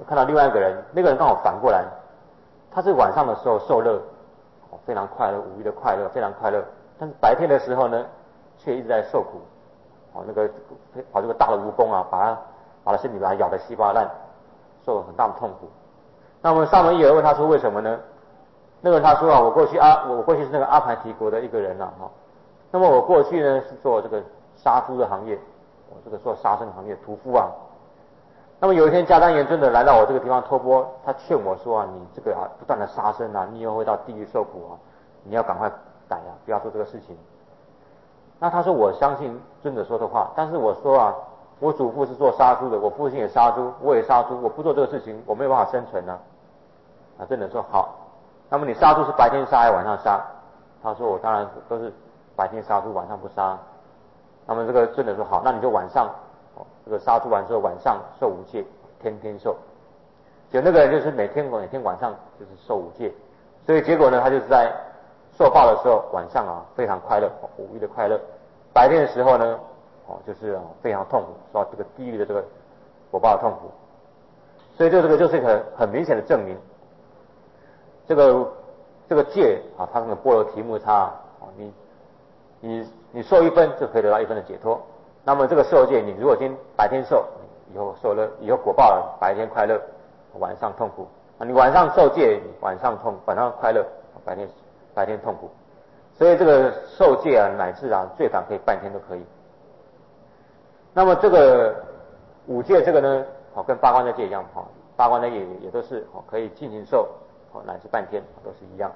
就看到另外一个人，那个人刚好反过来，他是晚上的时候受热，非常快乐，五欲的快乐，非常快乐。但是白天的时候呢，却一直在受苦。那个跑这个大的蜈蚣啊，把他身体把它咬得稀巴烂，受了很大的痛苦。那么萨摩伊尔问他说为什么呢？那个人他说啊，我过去是那个阿排提国的一个人啊，那么我过去呢是做这个杀猪的行业，我这个做杀生行业屠夫啊。那么有一天迦丹延尊者来到我这个地方托钵，他劝我说啊，你这个不断的杀生啊，你以后会到地狱受苦啊，你要赶快改啊，不要做这个事情。那他说我相信尊者说的话，但是我说啊，我祖父是做杀猪的，我父亲也杀猪，我也杀猪，我不做这个事情，我没有办法生存啊。尊者说好，那么你杀猪是白天杀还是晚上杀？他说我当然都是白天杀猪，晚上不杀。那么这个尊者说好，那你就晚上这个杀猪完之后晚上受五戒，天天受。就那个人就是每天晚上就是受五戒，所以结果呢，他就是在受报的时候晚上啊非常快乐，五欲的快乐；白天的时候呢，就是非常痛苦，受到这个地狱的这个果报的痛苦。所以这个就是一个很明显的证明，这个戒啊，它那个般若提木叉你受一分就可以得到一分的解脱。那么这个受戒，你如果今天白天受，以后受了以后果报了，白天快乐，晚上痛苦。你晚上受戒，晚上快乐，白天痛苦。所以这个受戒啊，乃至最短可以半天都可以。那么这个五戒这个呢，跟八关斋戒一样，八关斋戒也都是可以尽情受，乃至半天都是一样。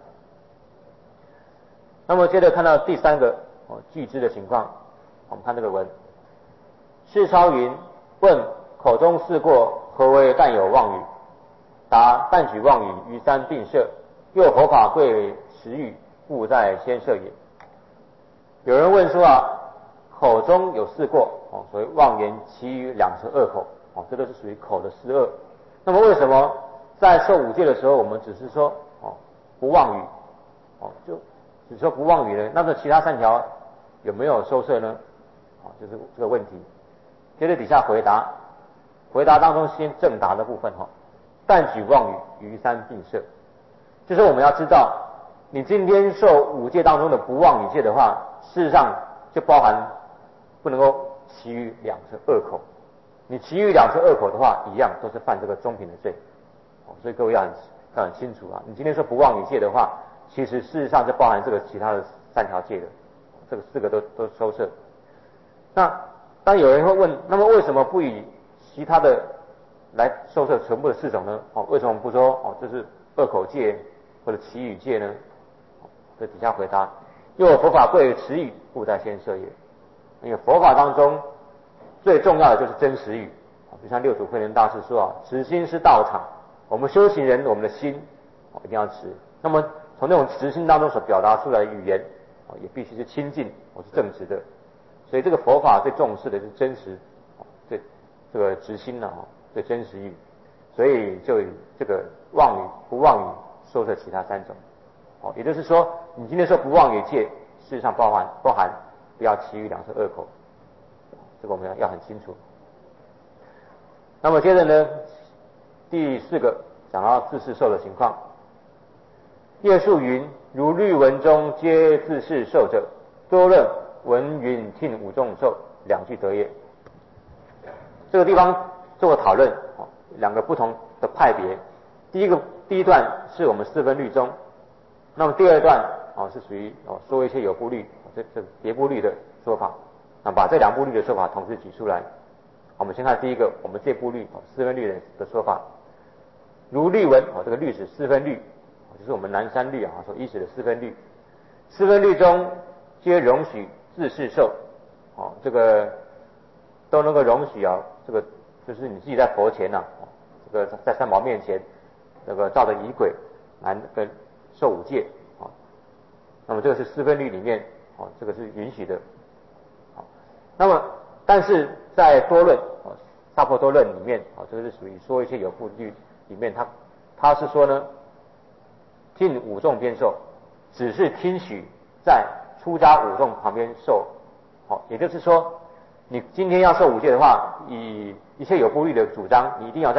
那么接着看到第三个具知的情况，我们看这个文。世超云：问口中事过，何为但有妄语？答：但举妄语，于三并摄。又佛法贵实语，故在先摄也。有人问说口中有事过，所谓妄言，其余两舌恶口，这都是属于口的事恶。那么为什么在受五戒的时候，我们只是说不妄语，就只说不妄语呢？那么其他三条有没有收摄呢？就是这个问题。接着底下回答当中先正答的部分但举妄语，于三并摄。就是我们要知道，你今天受五戒当中的不妄语戒的话，事实上就包含不能够其余两舌恶口。你其余两舌恶口的话，一样都是犯这个中品的罪。所以各位要很清楚你今天说不妄语戒的话，其实事实上就包含这个其他的三条戒的，这个四个都收摄。那当有人会问，那么为什么不以其他的来收摄全部的四种呢？为什么不说这是恶口戒或者绮语戒呢？这底下回答：因为佛法贵持语，故在先摄也。因为佛法当中最重要的就是真实语，就像六祖慧能大师说持心是道场。我们修行人，我们的心一定要持。那么从那种持心当中所表达出来的语言也必须是清净，是正直的。所以这个佛法最重视的是真实，这个直心最真实语。所以就以这个妄语不妄语收摄其他三种。也就是说，你今天说不妄语戒，事实上包含不要其余两舌恶口，这个我们要很清楚。那么接着呢，第四个讲到自视受的情况。业数云：如律文中皆自视受者，多论文云听五众受，两句得也。这个地方做个讨论，两个不同的派别。第一段是我们四分律中，那么第二段是属于说一些有部律，这别部律的说法。那把这两部律的说法同时举出来。我们先看第一个，我们这部律四分律的说法。如律文这个律是四分律，就是我们南山律所依止的四分律。四分律中皆容许自视受，这个都能够容许这个就是你自己在佛前这个在三宝面前，这个照着仪轨来跟受五戒那么这个是四分律里面这个是允许的。那么但是在多论萨婆多论里面这个是属于说一些有部律里面，他是说呢，听五众边受，只是听许在出家五众旁边受。也就是说，你今天要受五戒的话，以一切有部律的主张，你一定要在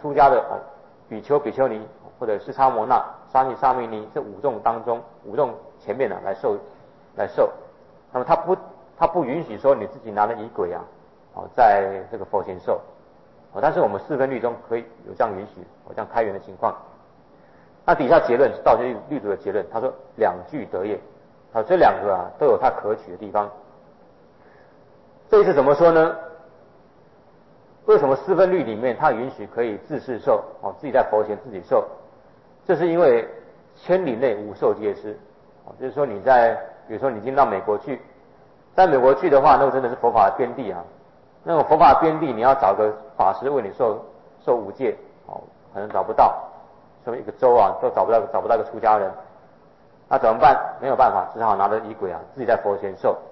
出家的比丘、比丘尼或者是沙摩那、沙弥、沙弥尼这五众当中，五众前面来受。那么他不允许说你自己拿了仪轨在这个佛前受。但是我们四分律中可以有这样允许，这样开源的情况。那底下结论是道学律主的结论，他说两具得业，这两个都有它可取的地方。这一次怎么说呢？为什么四分律里面它允许可以自事受，自己在佛前自己受？这是因为千里内无受戒师，就是说比如说你进到美国去，在美国去的话，那个真的是佛法的边地那种佛法的边地，你要找个法师为你受五戒，可能找不到，说一个州都找不到一个出家人，那怎么办？没有办法，只好拿着仪轨自己在佛前受。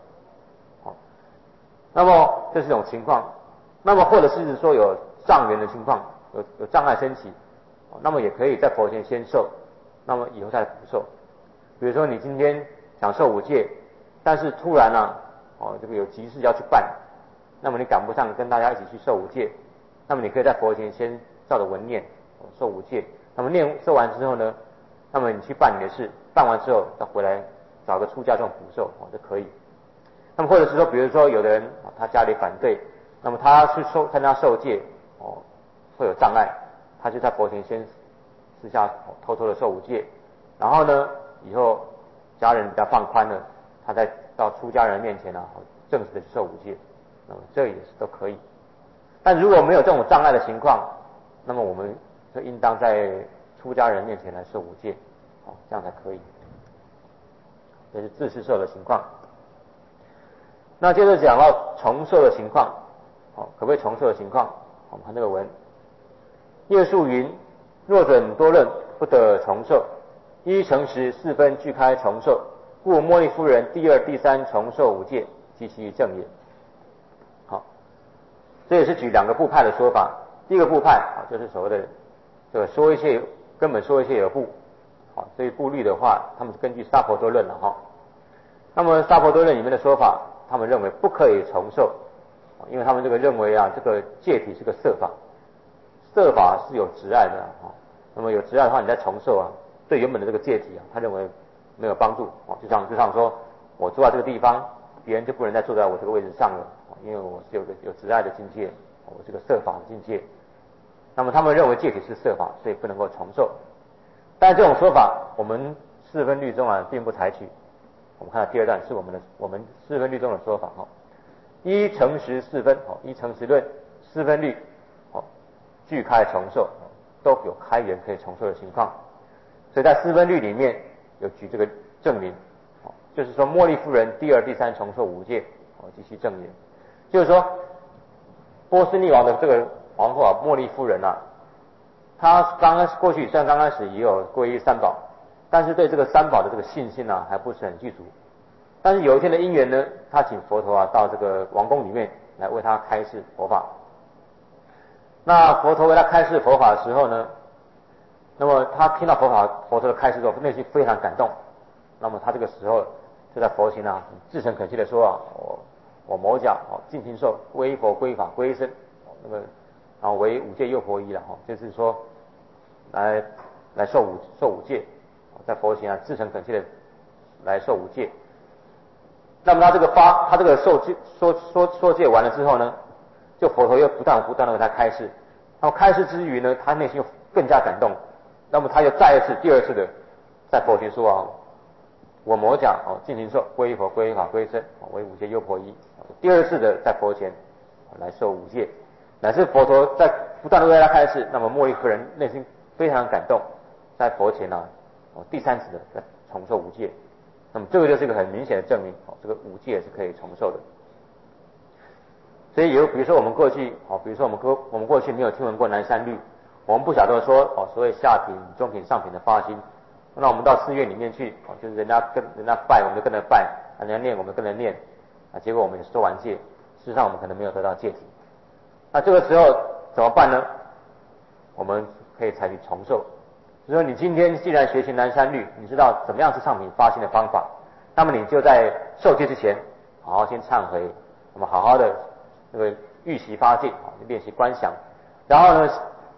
那么这是一种情况。那么或者是说有障缘的情况，有障碍升起，那么也可以在佛前先受，那么以后再补受。比如说你今天想受五戒，但是突然这个有急事要去办，那么你赶不上跟大家一起去受五戒，那么你可以在佛前先照着文念受五戒，那么受完之后呢，那么你去办你的事，办完之后再回来找个出家众补受就可以。那么或者是说，比如说有的人他家里反对，那么他去参加受戒会有障碍，他就在佛前先私下偷偷的受五戒，然后呢以后家人比较放宽了，他再到出家人面前正式的去受五戒，那么这也是都可以。但如果没有这种障碍的情况，那么我们就应当在出家人面前来受五戒，这样才可以。这是自事受的情况。那接着讲到重受的情况，可不可以重受的情况？我们看这个文，业数云：若准多论，不得重受。一诚实四分俱开重受，故茉莉夫人第二、第三重受五戒，及其正也。好，这也是举两个部派的说法。第一个部派就是所谓的这个说一切根本说一切有部，这一部律的话，他们是根据萨婆多论了那么萨婆多论里面的说法，他们认为不可以重受，因为他们这个认为这个戒体是个色法，色法是有执爱的那么有执爱的话，你再重受对原本的这个戒体他认为没有帮助就像说我坐在这个地方，别人就不能再坐在我这个位置上了，因为我是有执爱的境界，我是个色法的境界。那么他们认为戒体是色法，所以不能够重受。但这种说法，我们四分律中并不采取。我们看到第二段是我们四分律中的说法一诚实四分一诚实论四分律俱开重受，都有开源可以重受的情况。所以在四分律里面有举这个证明，就是说茉莉夫人第二、第三重受五戒及其正言，就是说波斯匿王的这个皇后茉莉夫人她过去虽然刚开始也有皈依三宝，但是对这个三宝的这个信心还不是很具足。但是有一天的因缘呢，他请佛陀到这个王宫里面来为他开示佛法。那佛陀为他开示佛法的时候呢，那么他听到佛陀的开示之后，内心非常感动。那么他这个时候就在佛前至诚恳切的说我某甲尽心受皈佛皈法皈僧，那个然后为五戒诱佛一了就是说来受五戒，在佛前至诚恳切的来受五戒。那么他这个受戒完了之后呢，就佛陀又不断的为他开示。然后开示之余呢，他内心又更加感动。那么他又第二次的在佛前说我某甲尽心受皈佛皈法皈僧为五戒诱佛一。第二次的在佛前来受五戒，乃是佛陀在不断的为他开示。那么茉莉夫人内心非常感动，在佛前第三次的在重受五戒。那么这个就是一个很明显的证明这个五戒是可以重受的。所以比如说我们过去我们过去没有听闻过南山律，我们不晓得说所谓下品、中品、上品的发心。那我们到寺院里面去就是人家拜，我们就跟着拜；人家念，我们跟着念。结果我们也受完戒，事实上我们可能没有得到戒体。那这个时候怎么办呢？我们可以采取重受。就是说你今天既然学习南山律，你知道怎么样是上品发心的方法，那么你就在受戒之前好好先忏悔，那么好好的预习发戒练习观想，然后呢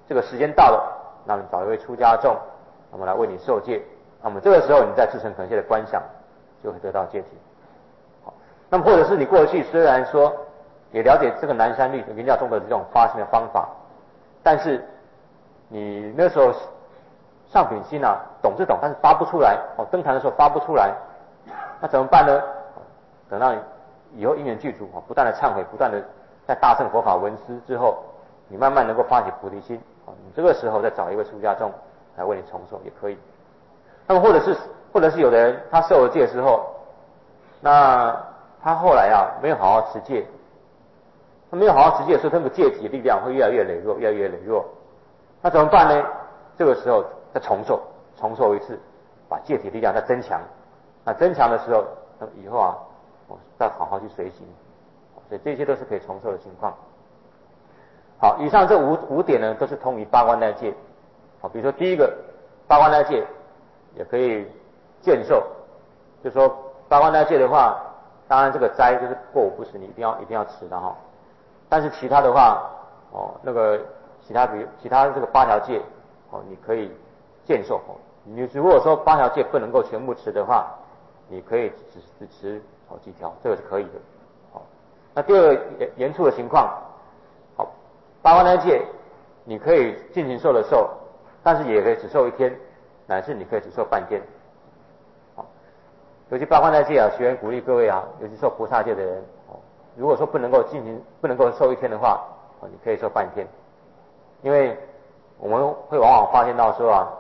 这个时间到了，那么找一位出家众，那么来为你受戒，那么这个时候你在至诚恳切的观想，就会得到戒体。好，那么或者是你过去虽然说也了解这个南山律圆教中的这种发心的方法，但是你那时候上品心啊，懂是懂，但是发不出来，登坛的时候发不出来，那怎么办呢？等到以后因缘具足，不断的忏悔，不断的在大乘佛法闻思之后，你慢慢能够发起菩提心，你这个时候再找一位出家众来为你重受也可以。那么或者是有的人他受了戒之后，那他后来啊没有好好持戒，他没有好好持戒的时候，那个戒体力量会越来越羸弱，越来越羸弱。那怎么办呢？这个时候再重受一次，把戒体力量再增强。那增强的时候，那么以后啊，再好好去随行。所以这些都是可以重受的情况。好，以上这五点呢，都是通于八关斋戒。好，比如说第一个八关斋戒也可以渐受，就是说八关斋戒的话，当然这个斋就是过午不食，你一定要吃的哈。但是其他的话，那个其他这个8条戒，你可以渐受。你如果说8条戒不能够全部持的话，你可以只持几条，这个是可以的。好，那第二个严处的情况，好，八关斋戒你可以尽情受的受，但是也可以只受1天，乃至你可以只受半天。好，尤其八关斋戒啊，学员鼓励各位啊，尤其受菩萨戒的人，如果说不能够受1天的话，你可以受半天，因为我们会往往发现到说啊，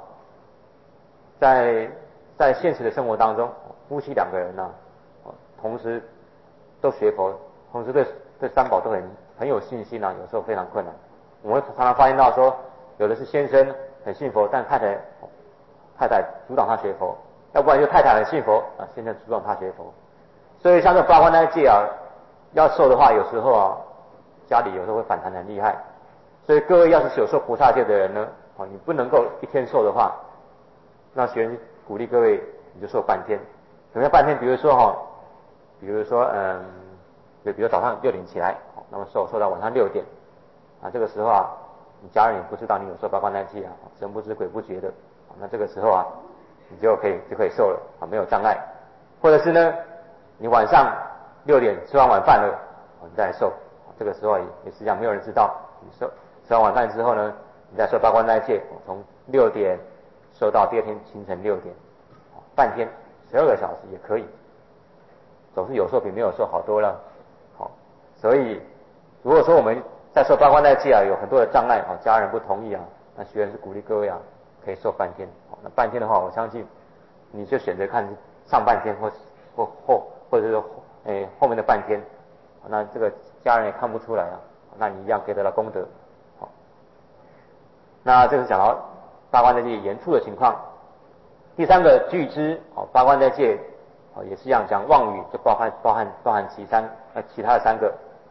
在现实的生活当中，夫妻2个人呢，同时都学佛，同时对三宝都很有信心啊，有时候非常困难。我们会常常发现到说，有的是先生很信佛，但太太阻挡他学佛，要不然就太太很信佛啊，先生阻挡他学佛。所以像这八关斋戒啊，要受的话，有时候啊，家里有时候会反弹很厉害。所以各位要是有受菩萨戒的人呢，你不能够1天受的话，那学员鼓励各位你就受半天。什么叫半天？比如说比如说早上6点起来，那么受到晚上6点，这个时候啊，你家人也不知道你有受八关斋戒啊，神不知鬼不觉的，那这个时候啊，你就可以受了啊，没有障碍。或者是呢，你晚上6点吃完晚饭了，你再来受，这个时候也实际上没有人知道，你吃完晚饭之后呢，你再受八关斋戒，从6点受到第二天清晨6点，半天12个小时也可以，总是有受比没有受好多了。好，所以如果说我们在受八关斋戒啊，有很多的障碍啊，家人不同意啊，那学员是鼓励各位啊，可以受半天。那半天的话，我相信你就选择看上半天或者是后面的半天，那这个家人也看不出来啊，那你一样可以得到功德。好，那这是讲到八关斋戒严处的情况。第三个具知八关斋戒也是一样，讲妄语就包含其他的3个。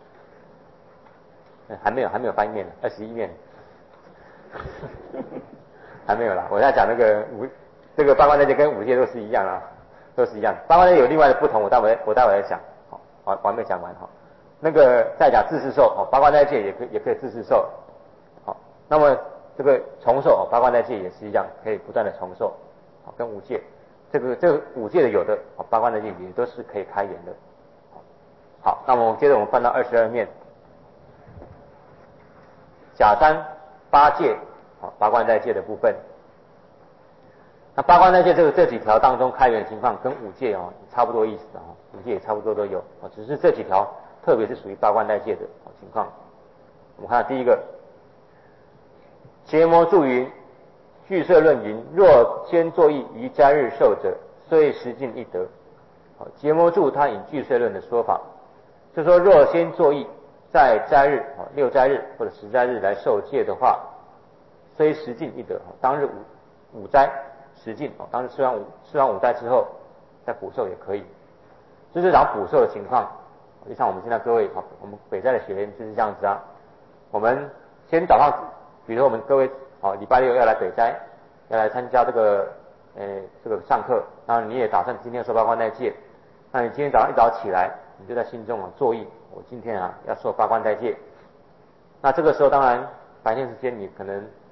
还没有翻面21面还没有啦。我现在讲这个八关斋戒跟5戒都是一样啊，都是一样。八关斋戒有另外的不同，我待会来讲。好，我还没讲完哈。那个再讲自视受，八关斋戒也可以自视受。好，那么这个重受八关斋戒也是一样，可以不断的重受。好，跟5戒这个5戒的有的八关斋戒也都是可以开言的。好，那么接着我们翻到22面。甲3 8戒八关斋戒的部分。那八关斋戒这几条当中开源的情况跟5戒差不多意思5戒也差不多都有只是这几条特别是属于八关斋戒的情况。我们看第一个，邪魔著云，俱舍论云，若先作意于斋日受者，虽实尽一得。邪魔著他引俱舍论的说法，就说若先作意在斋日6斋日或者10斋日来受戒的话，虽实尽一得，当日五斋实尽，当日吃完5斋之后再补受也可以。就是讲补受的情况，就像我们现在各位我们北斋的学员就是这样子啊。我们先早上，比如说我们各位礼拜6要来北斋，要来参加这个上课，那你也打算今天受八关斋戒，那你今天早上一早起来，你就在心中作意，我今天要受八关斋戒。那这个时候当然白天时间你可能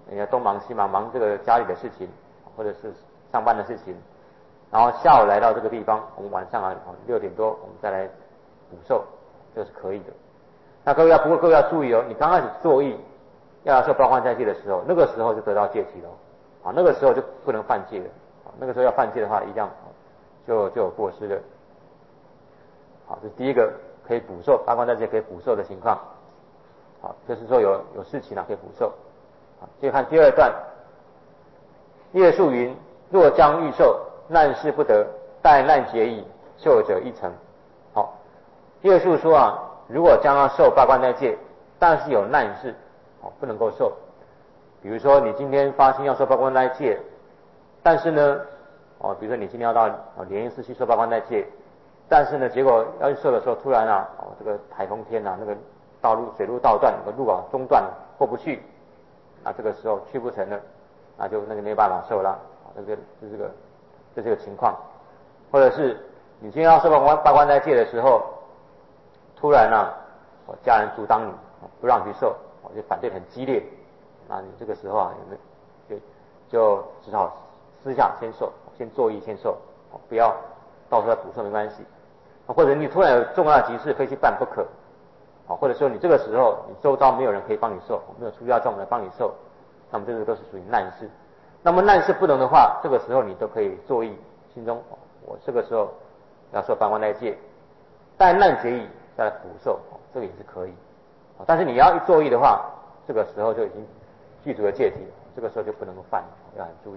人家东忙西忙，忙这个家里的事情，或者是上班的事情，然后下午来到这个地方，我们晚上6点多我们再来补寿，这是可以的。那不过各位要注意哦，你刚开始作意要受八关斋戒的时候，那个时候就得到戒体了，那个时候就不能犯戒了，那个时候要犯戒的话，一样就有过失了。好，这是第一个可以补寿，八关斋戒可以补寿的情况。好，就是说有事情可以补寿。好，接着看第二段，叶树云：若将欲寿，难事不得，待难解矣，寿者一成。好，叶树说如果将要受八关斋戒，但是有难事，不能够受。比如说你今天发心要受八关斋戒，但是呢，比如说你今天要到莲池寺去受八关斋戒，但是呢，结果要去受的时候，突然这个台风天那个道路水路道断，那个路中断了，过不去，那这个时候去不成了，那就没办法受了，这个情况。或者是你今天要受八关斋戒的时候，突然家人阻挡你，不让你去受，就反对很激烈，那你这个时候就只好私下先受，先作意先受，不要到时候再补受没关系。或者你突然有重要的急事非去办不可，或者说你这个时候你周遭没有人可以帮你受，没有出家众来帮你受，那么这个都是属于难事。那么难事不能的话，这个时候你都可以作意心中我这个时候要受八关斋戒，待难解矣再来补受，这个也是可以。但是你要一作意的话，这个时候就已经具足了戒体，这个时候就不能够犯，要很注意。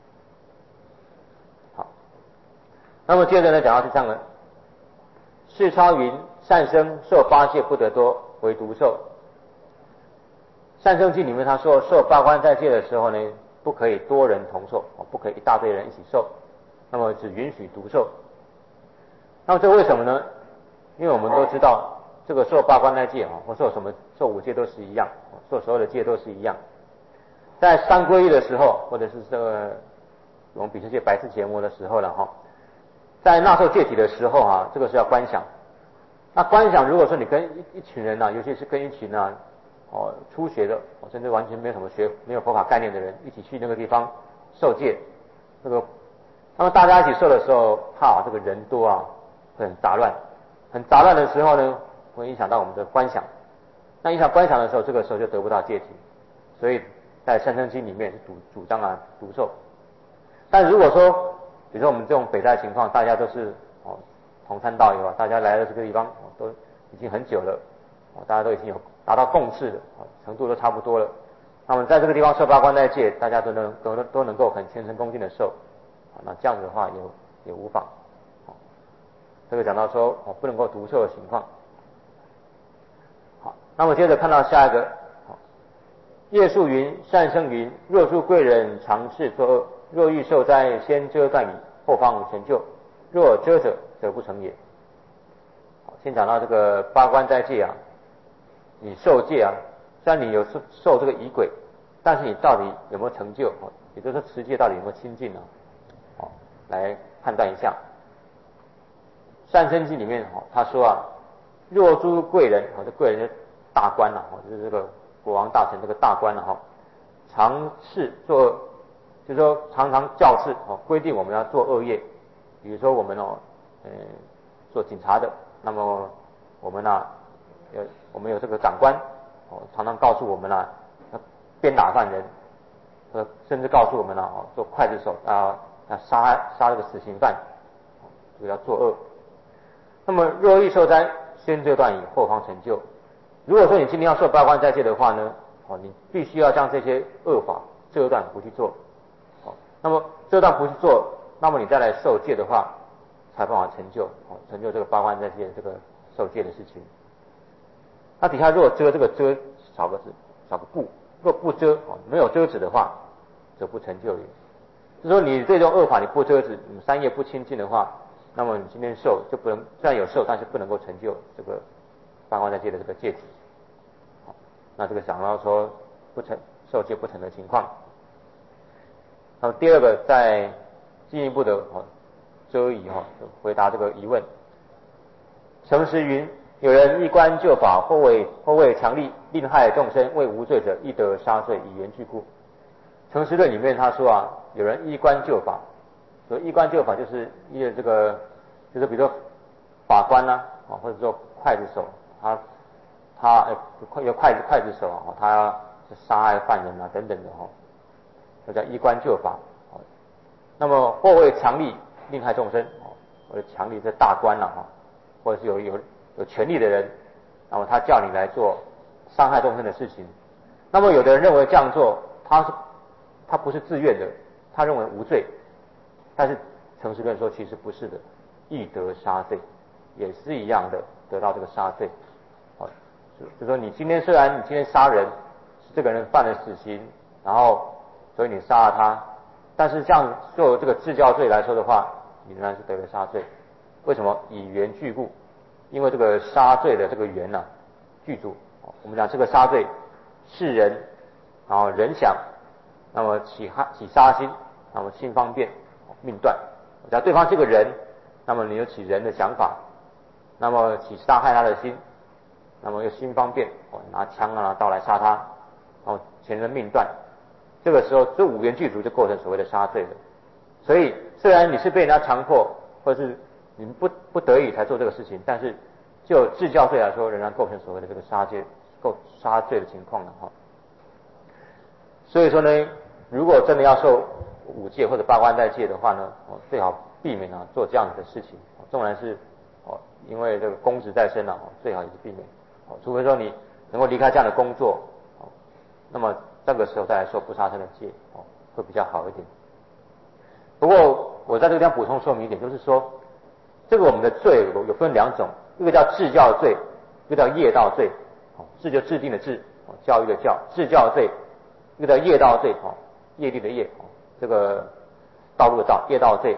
好，那么接着呢讲到第三个，世超云：善生受八戒不得多，唯独受。善生记里面他说，受八关斋戒的时候呢，不可以多人同受，不可以一大堆人一起受，那么只允许独受。那么这为什么呢？因为我们都知道，这个受八关斋戒或受受五戒都是一样，受所有的戒都是一样。在三皈依的时候，或者是这个我们比丘戒白事节目的时候了在纳受戒体的时候这个是要观想。那观想如果说你跟一群人尤其是跟一群初学的甚至完全没有什么没有佛法概念的人一起去那个地方受戒，那么大家一起受的时候，怕这个人多会很杂乱，很杂乱的时候呢，会影响到我们的观想。那影响观想的时候，这个时候就得不到戒体。所以在善生经里面是主张独受。但如果说比如说我们这种北代情况，大家都是同参道友大家来到这个地方都已经很久了，大家都已经有达到共识的程度都差不多了，那么在这个地方受八关斋戒，大家都能够很虔诚恭敬的受，那这样子的话也无妨。这个讲到说不能够独受的情况。好，那么接着看到下一个，叶树云：善生云，若诸贵人常事作恶，若欲受斋，先遮断矣，后方成就；若遮者，则不成也。先讲到这个八关斋戒你受戒虽然你有受这个仪轨，但是你到底有没有成就也就是说持戒到底有没有亲近来判断一下。善生记里面他说若诸贵人这贵人是大官就是这个国王大臣这个大官常事作恶，就是说常常教示规定我们要做恶业。比如说我们做警察的，那么我们我们有这个长官常常告诉我们要鞭打犯人，甚至告诉我们做刽子手要杀这个死刑犯，这个要作恶。那么若欲受斋，先遮断矣，后方成就。如果说你今天要受八关斋戒的话呢，你必须要将这些恶法遮断不去做。那么遮断不去做，那么你再来受戒的话，才办法成就这个八关斋戒这个受戒的事情。那底下如果遮，这个遮少个不，若不遮没有遮止的话，则不成就也。就是说你这种恶法你不遮止，你三业不清净的话，那么你今天受就不能，虽然有受，但是不能够成就这个八关斋戒的这个戒体。那这个讲到说不成受戒不成的情况。那么第二个再进一步的遮疑回答这个疑问。诚实云：有人一观旧法，或为强力，令害众生，为无罪者，亦得杀罪，以言具故。 诚实论里面他说啊，有人依观就法，所以依观就法就是依的这个，就是比如说法官呐、或者说刽子手，有刽子手啊，他杀害犯人啊等等的这叫依观就法。那么或为强力令害众生，或者强力是大官或者是有权力的人，那么他叫你来做伤害众生的事情。那么有的人认为这样做他不是自愿的，他认为无罪，但是诚实论说其实不是的，亦得杀罪，也是一样的得到这个杀罪。就说你今天虽然你今天杀人，是这个人犯了死刑，然后所以你杀了他，但是这样就这个治教罪来说的话，你仍然是得了杀罪。为什么？以缘具故，因为这个杀罪的这个缘具足。我们讲这个杀罪是人，然后人想，那么起杀心，那么心方便，命断。只要对方这个人，那么你有起人的想法，那么起杀害他的心，那么又心方便，拿枪拿刀来杀他，前人命断。这个时候这五缘具足就构成所谓的杀罪了。所以虽然你是被人家强迫，或者是你不得已才做这个事情，但是就治教罪来说，仍然构成所谓的这个杀罪的情况了所以说呢，如果真的要受五戒或者八关斋戒的话呢，最好避免做这样子的事情。纵然是因为这个公职在身最好也是避免。除非说你能够离开这样的工作，那么这个时候再来受不杀生的戒会比较好一点。不过我在这个地方补充说明一点，就是说这个我们的罪有分两种，一个叫治教罪，一个叫业道罪。治就制定的治，教育的教，治教罪，一个叫业道罪，业力的业，这个道路的道，业道罪。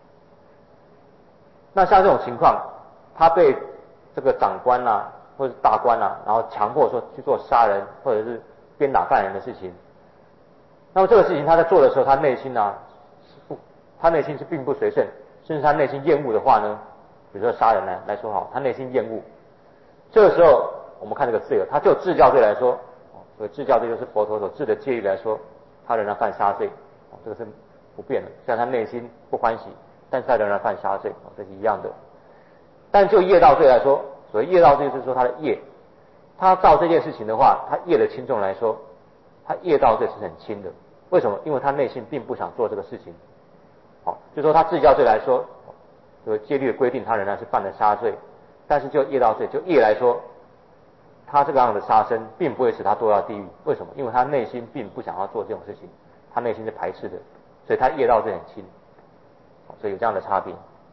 那像这种情况，他被这个长官或者是大官然后强迫说去做杀人或者是鞭打犯人的事情，那么这个事情他在做的时候，他内心是并不随顺，甚至他内心厌恶的话呢，比如说杀人来说他内心厌恶，这个时候我们看这个罪他就治教罪来说，所以治教罪就是佛陀所治的戒律来说，他仍然犯杀罪，这个是不变的。虽然他内心不欢喜，但是他仍然犯杀罪，这是一样的。但就业道罪来说，所谓业道罪就是说他的业，他造这件事情的话，他业的轻重来说，他业道罪是很轻的。为什么？因为他内心并不想做这个事情。就说他治教罪来说，这个戒律的规定他仍然是犯了杀罪，但是就业道罪，就业来说，他这个样的杀生并不会使他堕到地狱。为什么？因为他内心并不想要做这种事情，他内心是排斥的，所以他业道罪很轻。所以有这样的差别。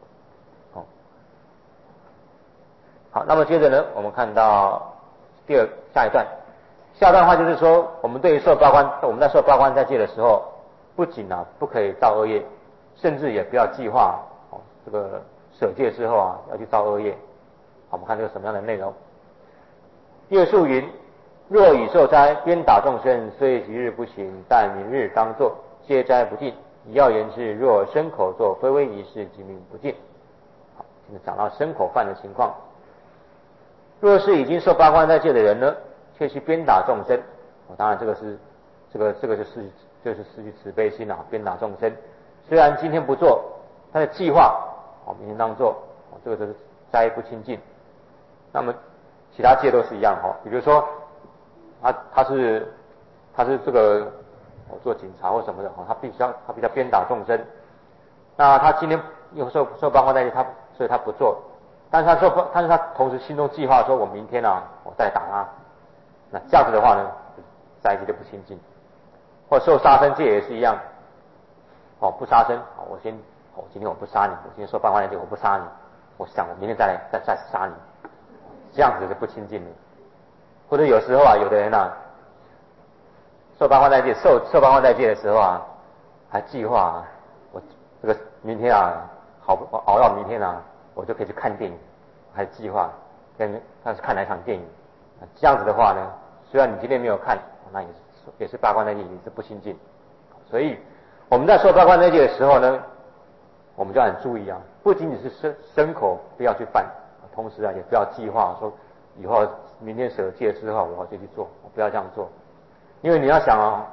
好，那么接着呢，我们看到下一段的话就是说，我们对于我们在受八关斋戒的时候，不仅不可以造恶业，甚至也不要计划这个舍戒之后要去造恶业。好，我们看这个什么样的内容。乐述云：若已受斋，鞭打众生，虽即日不行，但明日当作，皆斋不尽。以要言之，若身口作非为仪式，即名不尽。好，现在讲到身口犯的情况。若是已经受八关斋戒的人呢，却去鞭打众生，当然这个是就是失去慈悲心鞭打众生。虽然今天不做，他的计划明天当做，这个就是斋不清净。那么其他戒都是一样比如说他是这个做警察或什么的他必须要鞭打众生。那他今天又受八关斋戒，所以他不做。但是他同时心中计划说，我明天我再打他。那这样子的话呢，斋戒就不清净。或受杀生戒也是一样，不杀生，今天我不杀你，我今天受八关斋戒我不杀你，我想我明天再杀你，这样子就不清净了。或者有时候有的人受八关斋戒受八关斋戒的时候还计划我这个明天熬到明天我就可以去看电影，还计划看哪场电影。这样子的话呢，虽然你今天没有看，那也是八关斋戒，也是不清净。所以我们在受八关斋戒的时候呢，我们就要很注意不仅仅是身口不要去犯，同时也不要计划说以后明天舍戒之后我要就去做，不要这样做。因为你要想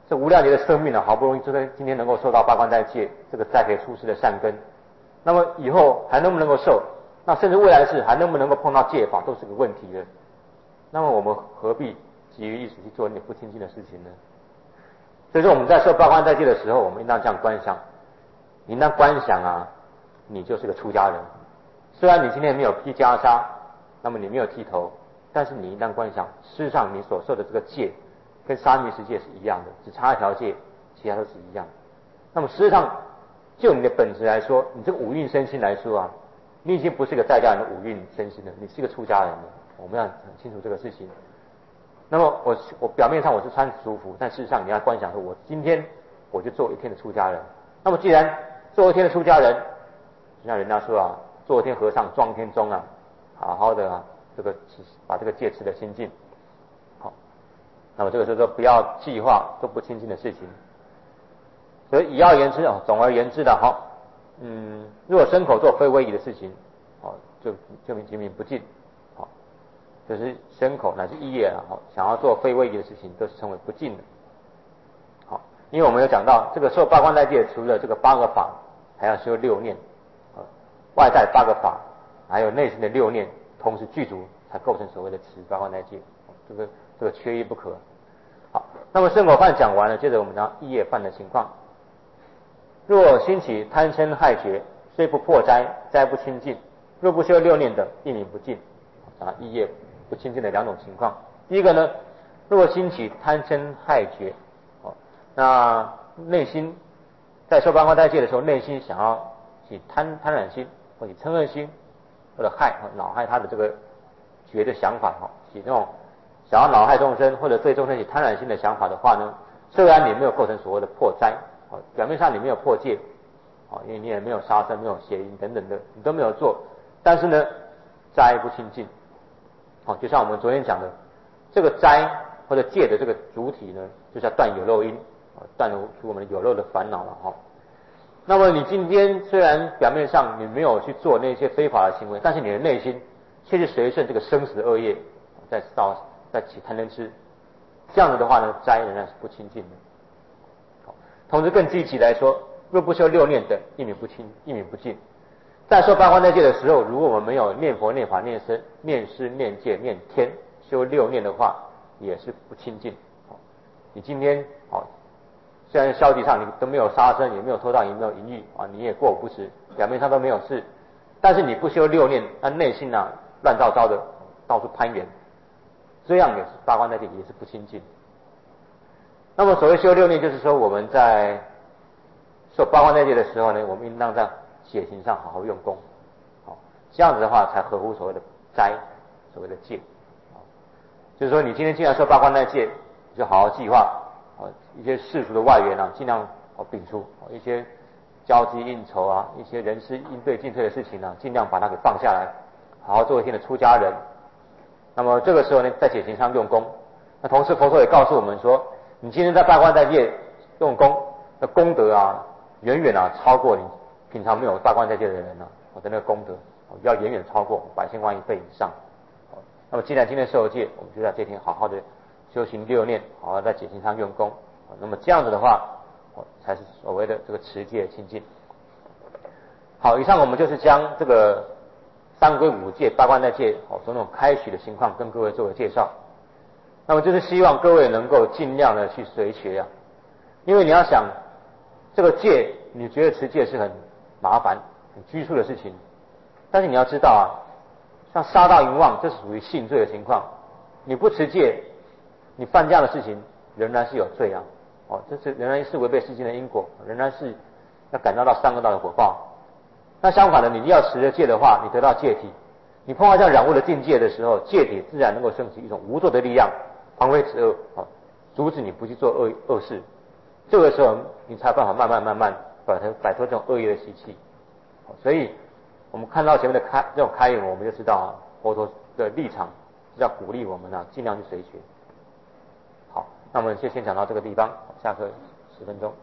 这无量劫的生命好不容易今天能够受到八关斋戒，这个栽培出世的善根，那么以后还能不能够受？那甚至未来世还能不能够碰到戒法，都是个问题的。那么我们何必急于一时去做那不清净的事情呢？所以说我们在受八关斋戒的时候，我们应当这样观想，应当观想你就是个出家人。虽然你今天没有披袈裟，那么你没有剃头，但是你应当观想，事实上你所受的这个戒，跟沙弥十戒是一样的，只差一条戒，其他都是一样的。那么实际上，就你的本质来说，你这个五蕴身心来说你已经不是一个在家人的五蕴身心了，你是一个出家人了。我们要很清楚这个事情。那么我表面上我是穿俗服，但事实上你要观想说，我今天我就做一天的出家人。那么既然做一天的出家人，就像人家说做一天和尚撞一天钟好好的把这个戒持的清净。好，那么这个是说不要计划做不清净的事情。所以以要言之总而言之如果身口做非威仪的事情，就名不净。就是身口乃至意业想要做非威仪的事情，都是称为不净的。好，因为我们有讲到这个受八关斋戒，除了这个8个法，还要修6念，外在8个法，还有内心的6念，同时具足，才构成所谓的持八关斋戒。这个缺一不可。好，那么身口犯讲完了，接着我们讲意业犯的情况。若兴起贪嗔害觉，虽不破斋，斋不清净；若不修6念等，亦名不净。意业不清净的2种情况。第一个呢，若兴起贪嗔害觉，那内心在受八关斋戒的时候，内心想要起贪婪心，或者嗔恨心，或者恼害他的这个觉的想法起那种想要恼害众生或者对众生起贪婪心的想法的话呢，虽然你没有构成所谓的破斋，表面上你没有破戒，因为你也没有杀生，没有邪淫等等的，你都没有做，但是呢，斋不清净。就像我们昨天讲的，这个斋或者戒的这个主体呢，就是要断有漏因，断除我们的有漏的烦恼了那么你今天虽然表面上你没有去做那些非法的行为，但是你的内心却是随顺这个生死恶业，在起贪嗔痴，这样子的话呢，斋仍然是不清净的。同时更积极来说，若不修6念等，亦名不净。在受八关斋戒的时候，如果我们没有念佛、念法、念僧、念师、念戒、念天，修6念的话，也是不清净。你今天虽然消极上你都没有杀生，也没有偷盗，也没有淫欲你也过午不食，表面上都没有事，但是你不修6念，内心乱糟糟的，到处攀缘，这样也是八关斋戒也是不清净。那么所谓修6念，就是说我们在受八关斋戒的时候呢，我们应当在戒行上好好用功，这样子的话才合乎所谓的斋，所谓的戒。就是说你今天既然受八关斋戒，就好好计划一些世俗的外缘尽量摒除一些交际应酬一些人事应对进退的事情尽量把它给放下来，好好做一天的出家人。那么这个时候呢，在戒行上用功。那同时佛陀也告诉我们说，你今天在八关斋戒用功的功德远远超过你平常没有八关斋戒的人我的那个功德要远远超过100千万亿倍以上。那么既然今天受戒，我们就在这天好好的修行6念，好好在戒行上用功。那么这样子的话才是所谓的这个持戒清净。好，以上我们就是将这个三归五戒、八关斋戒种种开许的情况跟各位做个介绍。那么就是希望各位能够尽量的去随学因为你要想这个戒，你觉得持戒是很麻烦、很拘束的事情，但是你要知道像杀盗淫妄，这是属于性罪的情况。你不持戒，你犯这样的事情，仍然是有罪这是仍然是违背世间的因果，仍然是要感召到三恶道的果报。那相反的，你要持了戒的话，你得到戒体，你碰到这样染污的境界的时候，戒体自然能够升起一种无作的力量，防卫止恶阻止你不去做恶事。这个时候，你才有办法慢慢摆脱这种恶业的习气。所以，我们看到前面的这种开演，我们就知道佛陀的立场是要鼓励我们尽量去随学。好，那我们先讲到这个地方，下课10分钟。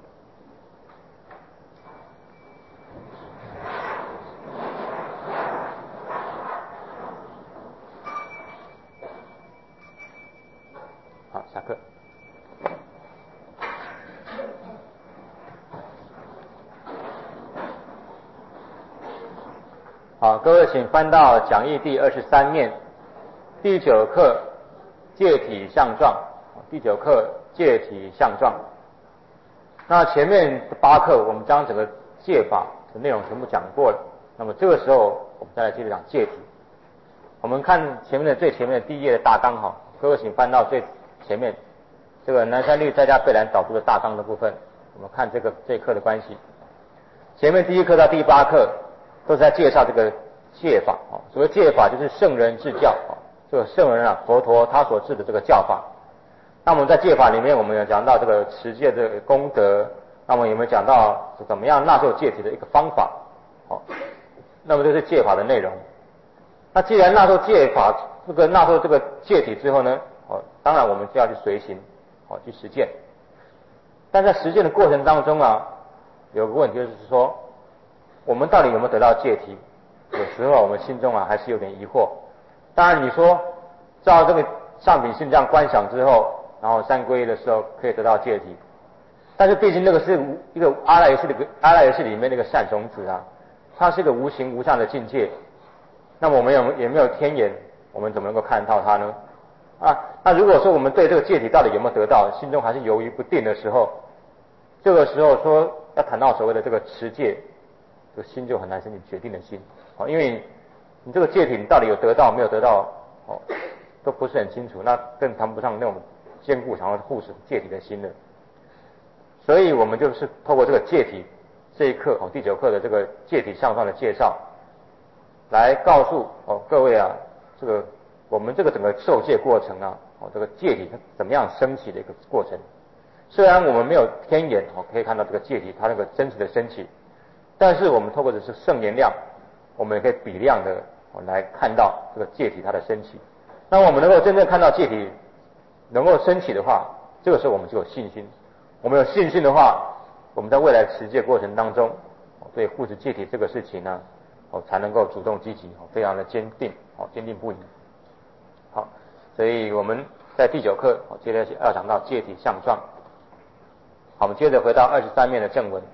好，下课。 好，各位请翻到讲义第23面，第9课借体相状，第9课借体相状。那前面8课我们将整个借法的内容全部讲过了，那么这个时候我们再来接着讲借体。我们看前面的最前面的第1页的大纲哈，各位请翻到最前面这个南山律再加贝兰导出的大纲的部分，我们看这一课的关系。前面第1课到第8课都是在介绍这个戒法啊，所谓戒法就是圣人治教啊，这个圣人啊，佛陀他所治的这个教法。那么在戒法里面，我们有讲到这个持戒的功德，那么有没有讲到怎么样纳受戒体的一个方法？好，那么这是戒法的内容。那既然纳受戒法，纳受这个戒体之后呢，当然我们就要去随行，去实践。但在实践的过程当中啊，有个问题就是说，我们到底有没有得到戒体？有时候我们心中啊还是有点疑惑。当然你说照这个上品性这样观想之后，然后三皈依的时候可以得到戒体，但是毕竟那个是一个阿赖耶识里面那个善种子啊，它是一个无形无相的境界。那么我们也没有天眼，我们怎么能够看到它呢？那如果说我们对这个戒体到底有没有得到，心中还是犹豫不定的时候，这个时候说要谈到所谓的这个持戒，这个心就很难升起决定的心，因为你这个戒体你到底有得到没有得到，都不是很清楚，那更谈不上那种坚固想要护持戒体的心了。所以我们就是透过这个戒体这一课第9课的这个戒体相状的介绍，来告诉各位啊，这个我们这个整个受戒过程啊，这个戒体怎么样升起的一个过程。虽然我们没有天眼可以看到这个戒体它那个真实的升起，但是我们透过的是圣言量，我们也可以比量的来看到这个戒体它的升起。那我们能够真正看到戒体能够升起的话，这个时候我们就有信心。我们有信心的话，我们在未来持戒过程当中，对护持戒体这个事情呢，才能够主动积极，非常的坚定不移。好，所以我们在第9课接着要讲到戒体相状。好，我们接着回到23面的正文。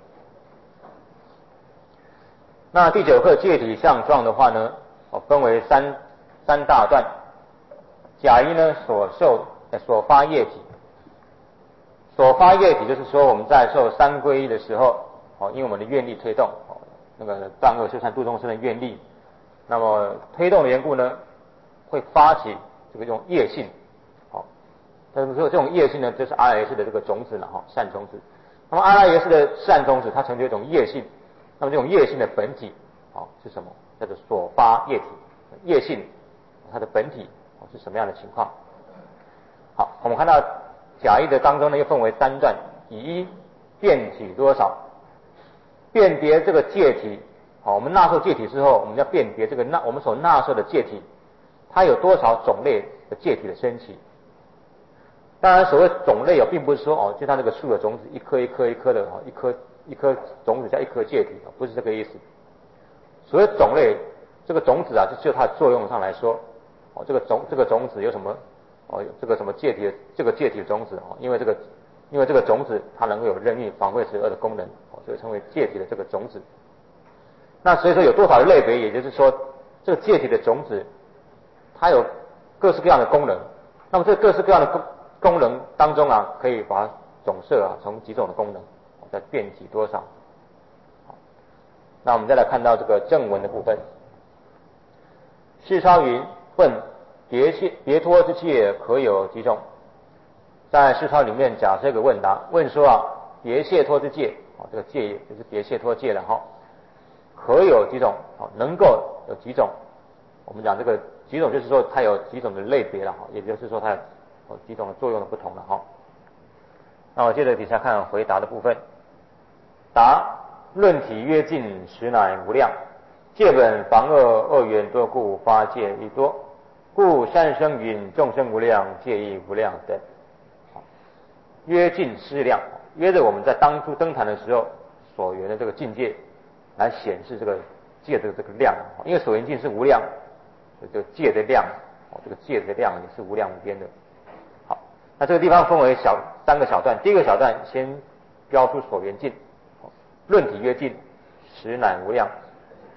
那第9课戒体相状的话呢，分为三大段。甲一呢所发业体，所发业体就是说我们在受三皈依的时候，因为我们的愿力推动，那个断恶修善度众生的愿力，那么推动的缘故呢，会发起这种业性。但是说这种业性呢，就是阿赖耶识的这个种子了善种子。那么阿赖耶识的善种子，它成就一种业性。那么这种业性的本体是什么？叫做所发业体。业性它的本体是什么样的情况？好，我们看到甲一的当中呢，又分为3段，以一辨体多少，辨别这个戒体。我们纳受戒体之后，我们要辨别这个我们所纳受的戒体，它有多少种类的戒体的升起。当然，所谓种类并不是说就像那个树的种子，一颗一颗一颗的一颗种子加一颗戒体，不是这个意思。所谓种类，这个种子啊，就它的作用上来说，这个种子有什么这个什么戒体，这个戒体的种子因为这个种子它能够有任意防卫十恶的功能，所以称为戒体的这个种子。那所以说有多少的类别，也就是说这个戒体的种子它有各式各样的功能。那么这各式各样的功能当中啊，可以把它总摄从几种的功能，再辨体多少。那我们再来看到这个正文的部分。世超云：问别脱之戒可有几种？在世超里面假设一个问答，问说别解脱之戒，这个戒就是别解脱戒了可有几种？能够有几种？我们讲这个几种，就是说它有几种的类别了也就是说它有几种的作用的不同了那我接着底下看回答的部分。答：论体曰尽，实乃无量。戒本防恶缘多故，发戒亦多。故三生云：众生无量，戒亦无量等。约尽施量，约着我们在当初登坛的时候所缘的这个境界，来显示这个戒的这个量。因为所缘境是无量，这个戒的量，这个戒的量也是无量无边的。好，那这个地方分为3个小段。第一个小段先标出所缘境，论体曰尽，实乃无量。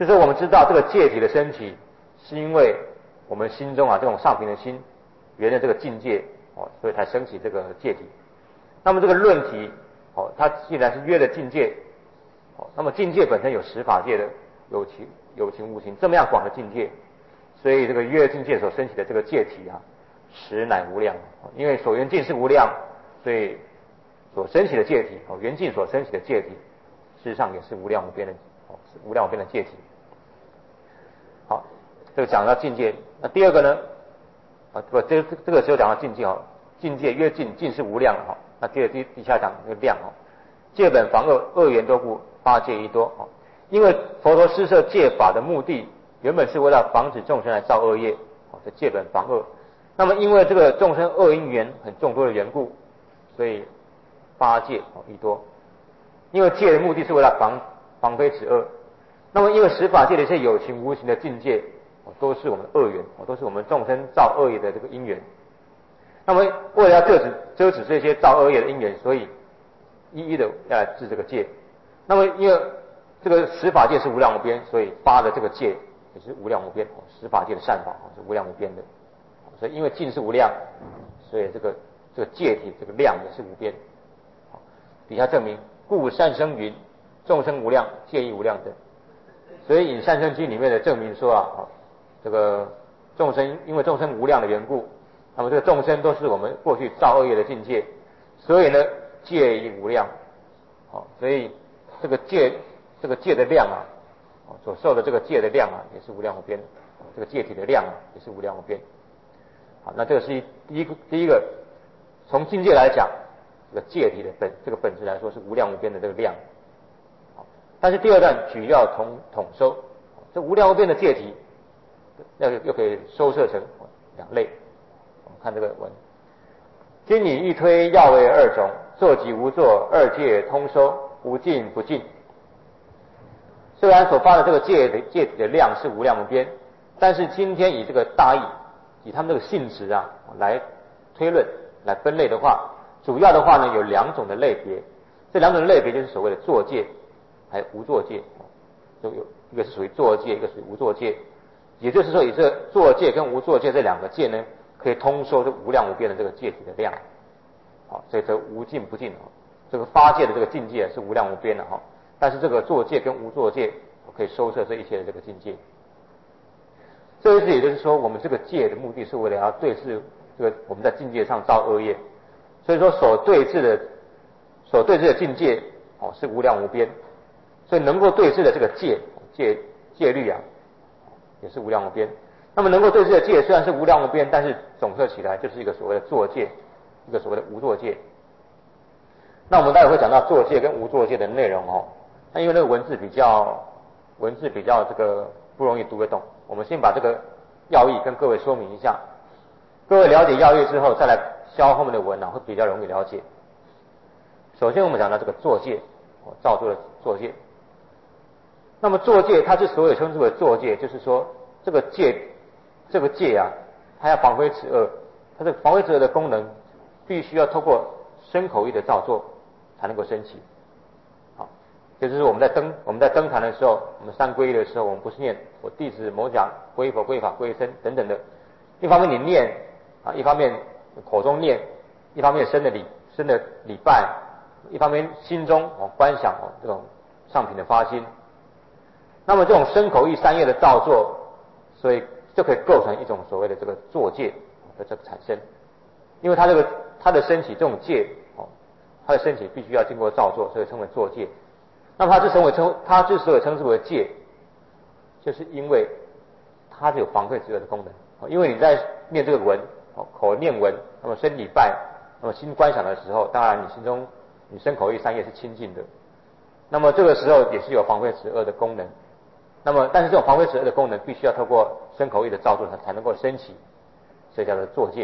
就是我们知道这个戒体的升起，是因为我们心中这种上品的心圆的这个境界所以才升起这个戒体。那么这个论体它既然是约的境界那么境界本身有十法界的有情无情这么样广的境界，所以这个约境界所升起的这个戒体实乃无量。因为所缘境是无量，所以所升起的戒体缘境所升起的戒体，事实上也是无量无边的是无量无边的戒体。好，这个讲到境界。那第二个呢这个时候讲到境界境界约境，境是无量那接着底下讲那个量戒本防恶，恶缘多故，八戒一多因为佛陀施设戒法的目的，原本是为了防止众生来造恶业这戒本防恶。那么因为这个众生恶因缘很众多的缘故，所以八戒一多。因为戒的目的是为了防非止恶。那么因为十法界的一些有情无情的境界都是我们的恶缘都是我们众生造恶业的这个因缘。那么为了要遮止这些造恶业的因缘，所以一一的要来治这个戒。那么因为这个十法界是无量无边，所以八的这个戒也是无量无边十法界的善法是无量无边的。所以因为境是无量，所以这个戒体这个量也是无边。底下证明故善生云众生无量，戒亦无量等。所以引善生经里面的证明说这个众生因为众生无量的缘故，那么这个众生都是我们过去造恶业的境界，所以呢戒亦无量。所以这个戒的量所受的这个戒的量也是无量无边，这个戒体的量也是无量无边。好，那这个是第一个从境界来讲，这个戒体的这个本质来说是无量无边的这个量。但是第二段举要统收，这无量无边的戒体又可以收摄成两类。我们看这个文，今以欲推要为二种，作及无作，二戒通收，无尽不尽。虽然所发的这个戒体的量是无量无边，但是今天以这个大义，以他们这个性质来推论来分类的话，主要的话呢有两种的类别。这两种的类别就是所谓的作戒还有无作戒，就有一个是属于作戒，一个属于无作戒。也就是说以这作戒跟无作戒这两个戒呢，可以通收这无量无边的这个戒体的量。所以这无尽不尽这个发戒的这个境界是无量无边的但是这个作戒跟无作戒可以收摄这一切的这个境界。这意思也就是说，我们这个戒的目的是为了要对治这个我们在境界上造恶业，所以说所对治的境界是无量无边，所以能够对治的这个戒律也是无量无边。那么能够对治的戒虽然是无量无边，但是总合起来就是一个所谓的作戒，一个所谓的无作戒。那我们待会会讲到作戒跟无作戒的内容那因为那个文字比较这个不容易读得懂，我们先把这个要义跟各位说明一下，各位了解要义之后再来消后面的文会比较容易了解。首先我们讲到这个作戒造作的作戒。那么作戒它之所以称之为作戒，就是说这个戒它要防非止恶，它这个防非止恶的功能必须要透过身口意的造作才能够升起。这就是我们在登坛的时候，我们三皈依的时候，我们不是念我弟子某甲皈依佛皈依法皈依僧等等的，一方面你念一方面口中念，一方面生的礼拜，一方面心中观想这种上品的发心。那么这种身口意三业的造作，所以就可以构成一种所谓的这个作戒的这个产生。因为它的升起这种戒它的升起必须要经过造作，所以称为作戒。那么它之所以称之为戒，就是因为它是有防非止恶的功能。因为你在念这个文口念文，那么身礼拜，那么心观想的时候，当然你身口意三业是清净的，那么这个时候也是有防非止恶的功能。那么但是这种防非止恶的功能必须要透过身口意的造作才能够升起，所以叫做作戒。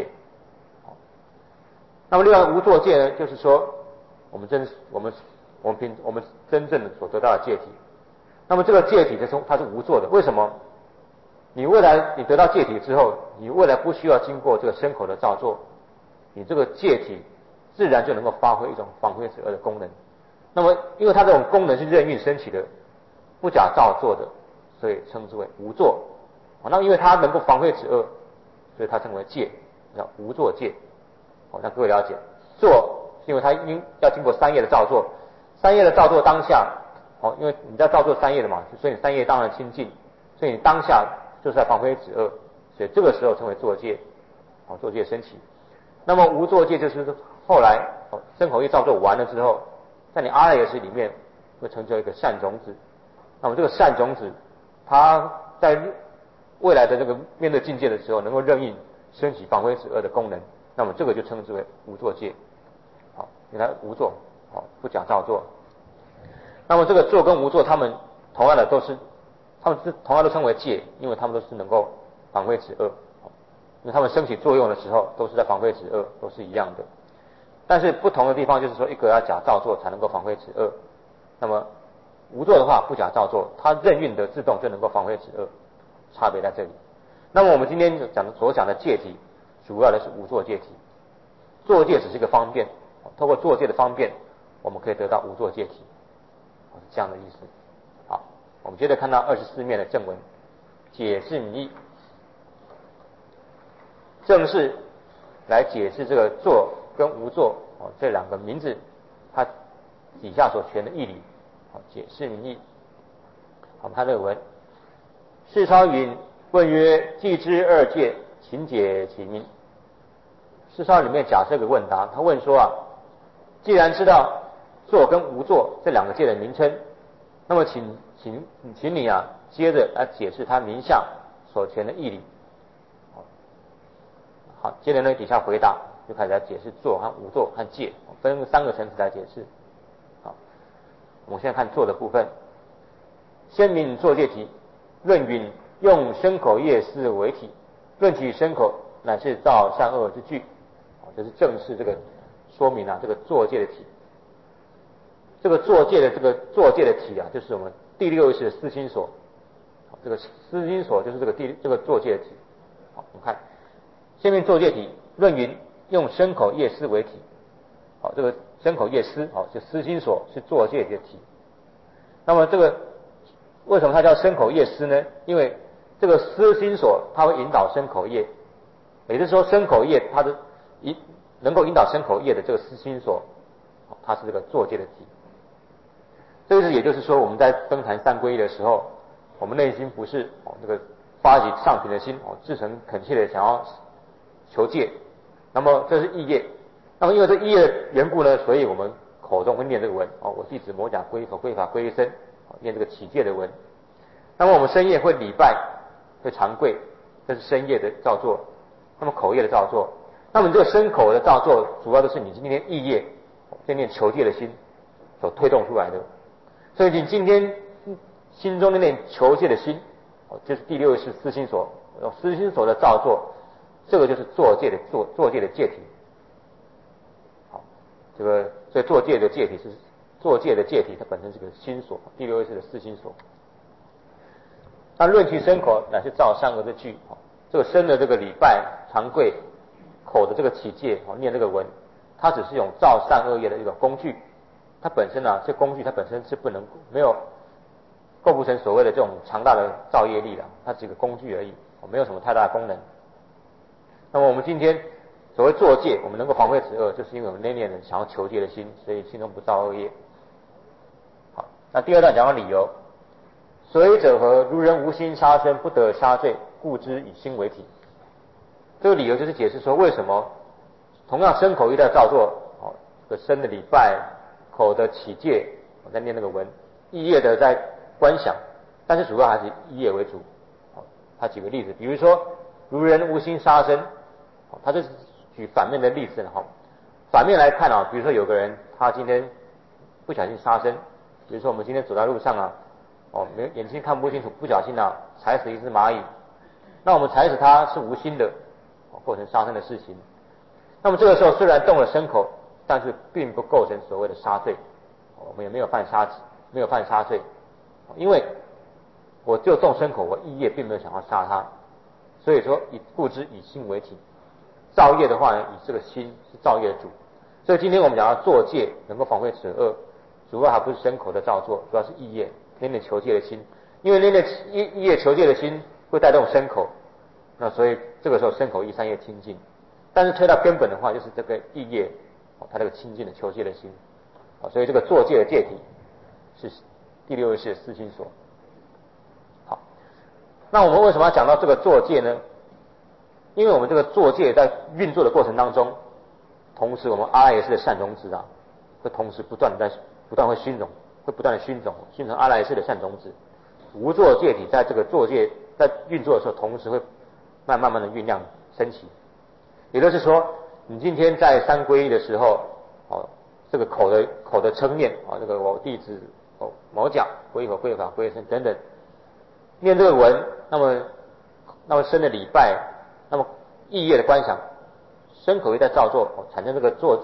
那么另外无作戒呢，就是说我们真正的所得到的戒体。那么这个戒体它是无作的，为什么？你得到戒体之后，你未来不需要经过这个身口的造作，你这个戒体自然就能够发挥一种防非止恶的功能。那么因为它这种功能是任运升起的，不假造作的， 所以称之为无作。那因为它能够防卫止恶，所以它称为戒，叫无作戒。让各位了解，作是因为它要经过三业的造作，三业的造作当下，因为你在造作三业的嘛，所以你三业当然清净，所以你当下就是在防卫止恶，所以这个时候称为作戒，作戒升起。那么无作戒就是后来身口意造作完了之后，在你阿赖耶识里面会成就一个善种子。那么这个善种子，它在未来的这个面对境界的时候，能够任意升起防卫止恶的功能。那么这个就称之为无作戒。原来无作，不假造作。那么这个作跟无作，他们同样都称为戒，因为他们都是能够防卫止恶。因为他们升起作用的时候，都是在防卫止恶，都是一样的。但是不同的地方就是说，一个要假造作才能够防卫止恶，那么无作的话不假造作，它任运的自动就能够防卫止恶，差别在这里。那么我们今天所讲的戒体，主要的是无作戒体。作戒只是一个方便，透过作戒的方便，我们可以得到无作戒体，是这样的意思。好，我们接着看到24面的正文，解释名义，正式来解释这个作跟无作这两个名字，它底下所全的义理。解释名义。好，看这个文，世超云：问曰，既知二戒，请解其名。世超里面假设个问答，他问说既然知道作跟无作这两个戒的名称，那么请你接着来解释它名相所全的义理。好，接着呢底下回答就开始来解释作和无作和戒，分3个层次来解释。好，我们现在看作的部分。先明作戒题，论云：用身口业思为体，论其身口乃是造善恶之具。这是正式这个说明这个作戒的体。这个作戒的体就是我们第6意识的思心所。这个思心所就是这个作戒的体。好，我们看先明作戒题，论云：用身口业思为体。好，这个身口业思就思心所是作戒的体。那么这个为什么它叫身口业思呢？因为这个思心所它会引导身口业，也就是说身口业它的能够引导身口业的这个思心所，它是这个作戒的体。这个也就是说，我们在登坛三皈依的时候，我们内心不是这个发起上品的心，至诚恳切的想要求戒，那么这是意业。那么因为这意业的缘故呢，所以我们口中会念这个文我弟子摩甲皈依佛皈依法皈依僧，念这个起戒的文。那么我们深夜会礼拜，会长跪，这是深夜的造作。那么口业的造作，那么你这个身口的造作，主要都是你今天意业在念求戒的心所推动出来的。所以你今天心中的念求戒的心，就是第6意识思心所，思心所的造作，这个就是作戒的戒体。好，这个所以作戒的戒体是作戒的戒体，它本身是个心所，第6意识的思心所。那论其身口乃是造善恶之具，这个身的这个礼拜长跪，口的这个起戒念这个文，它只是用造善恶业的一个工具。它本身这工具它本身是没有构不成所谓的这种强大的造业力的，它只是一个工具而已，没有什么太大的功能。那么我们今天所谓作戒，我们能够防卫止恶，就是因为我们内念人想要求戒的心，所以心中不造恶业。好，那第2段讲到理由，所以者何？如人无心杀生，不得杀罪，故知以心为体。这个理由就是解释说，为什么同样身口意在造作，这个身的礼拜，口的起戒，我在念那个文，意业的在观想，但是主要还是意业为主。他举个例子，比如说如人无心杀生，他就是举反面的例子反面来看比如说有个人他今天不小心杀生，比如说我们今天走在路上眼睛看不清楚，不小心踩死一只蚂蚁，那我们踩死它是无心的，构成杀生的事情。那么这个时候虽然动了身口，但是并不构成所谓的杀罪，我们也没有犯杀罪，因为我就动身口，我意业并没有想要杀它，所以说故知以心为体。造业的话呢，以这个心是造业的主。所以今天我们讲到作戒能够防卫止恶，主要还不是身口的造作，主要是意业念念求戒的心。 因为那个意业求戒的心会带动身口，那所以这个时候身口意三业清净。但是推到根本的话，就是这个意业，它这个清净的求戒的心，所以这个作戒的戒体是第六意识的思心所。好，那我们为什么要讲到这个作戒呢？因为我们这个作戒在运作的过程当中，同时我们阿赖耶识的善种子会同时不断会熏种，会不断的熏成阿赖耶识的善种子。无作戒体在这个作戒在运作的时候，同时会慢慢的酝酿升起。也就是说，你今天在三皈依的时候，这个口的称念这个我弟子某甲皈依佛、皈依法、皈依僧等等，念这个文，那么身的礼拜，那么意业的观想，身口意在造作，产生这个作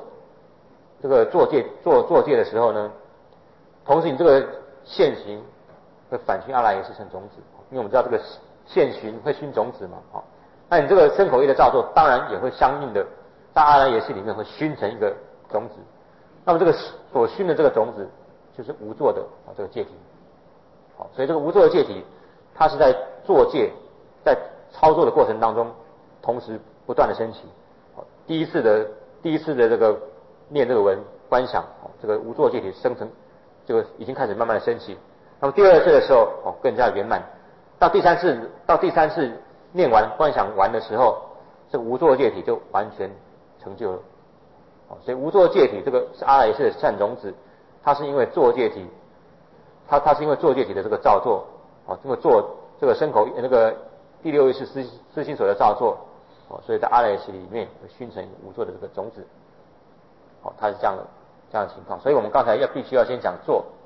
戒的时候呢，同时你这个现行会反熏阿赖耶识成种子，因为我们知道这个现熏会熏种子嘛，那你这个身口意的造作，当然也会相应的在阿赖耶识里面会熏成一个种子。那么这个所熏的这个种子，就是无作的这个戒体。好，所以这个无作的戒体，它是在作戒，在操作的过程当中，同时不断的升起。第一次的这个念这个文观想，这个无作戒体生成，这个已经开始慢慢的升起。那么第二次的时候，更加圆满。到第三次念完观想完的时候，这个无作戒体就完全成就了。所以无作戒体这个是阿赖耶识的善种子，它是因为作戒体，它是因为作戒体的这个造作，这个做这个身口那个第六意识思心所的造作，所以在阿赖耶识里面会熏成无作的这个种子，它是这样的情况。所以我们刚才必须要先讲作，